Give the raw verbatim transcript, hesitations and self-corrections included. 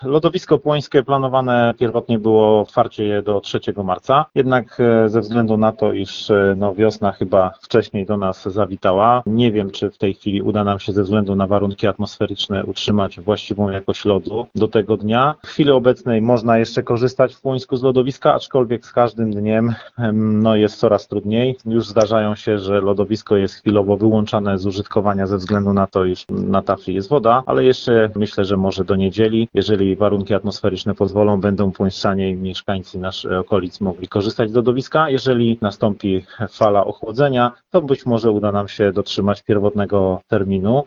Lodowisko płońskie planowane pierwotnie było otwarcie je do trzeciego marca, jednak ze względu na to, iż no, wiosna chyba wcześniej do nas zawitała, nie wiem, czy w tej chwili uda nam się ze względu na warunki atmosferyczne utrzymać właściwą jakość lodu do tego dnia. W chwili obecnej można jeszcze korzystać w Płońsku z lodowiska, aczkolwiek z każdym dniem no, jest coraz trudniej. Już zdarzają się, że lodowisko jest chwilowo wyłączane z użytkowania ze względu na to, iż na tafli jest woda, ale jeszcze myślę, że może do niedzieli, jeżeli warunki atmosferyczne pozwolą, będą płońszczanie i mieszkańcy naszych okolic mogli korzystać z lodowiska. Jeżeli nastąpi fala ochłodzenia, to być może uda nam się dotrzymać pierwotnego terminu.